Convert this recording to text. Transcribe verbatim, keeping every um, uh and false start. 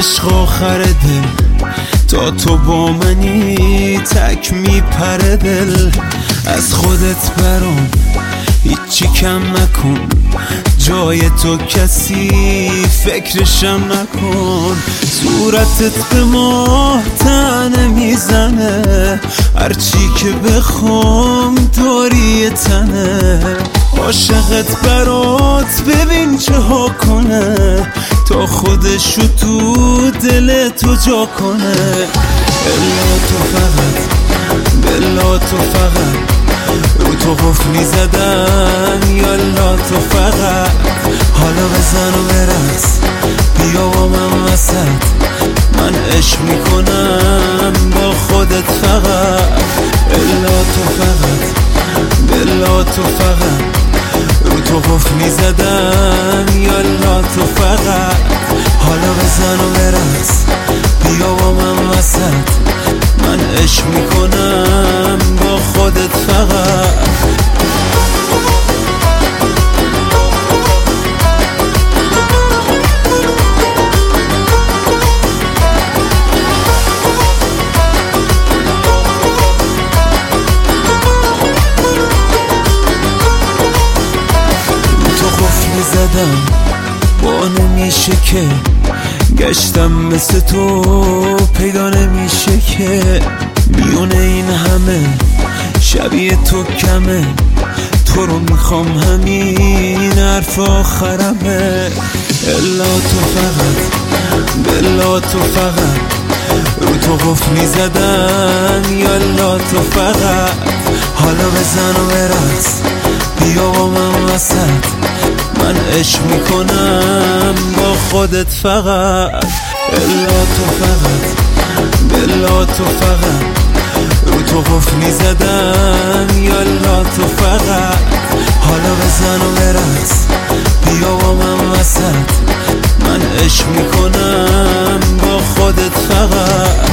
عشق آخر دل تا تو با منی تک میپره دل. از خودت برام هیچی کم نکن، جای تو کسی فکرشم نکن. صورتت به ماه تنه میزنه، هرچی که بخوام داری تنه. عاشقت برات ببین چه ها کنه، تا خودشو تو دل تو جا کنه. الا تو فقط، بلا تو فقط رو تو قفلی زدن. یالا تو فقط حالا بزن و برقص، بیا با من وسط، من عشق میکنم با خودت فقط. الا تو فقط، بلا تو فقط رو تو قفلی زدن. یالا تو فقط حالا بزن و برقص، بیا با من وسط، من عشق میکنم با خودت فقط. تو قفل زدم با نمیشه که، گشتم مثل تو پیدا نمیشه که. میونه این همه شبیه تو کمه، تو رو میخوام همین حرف آخرمه. الا تو فقط، بلا تو فقط رو تو قفلی زدن. یالا تو فقط حالا بزن و برقص، بیا با من وسط، من عشق میکنم با خودت فقط. الا تو فقط، بلا تو فقط رو تو قفلی زدن. یالا تو فقط حالا بزن و برقص، بیا با من وسط، من عشق میکنم با خودت فقط.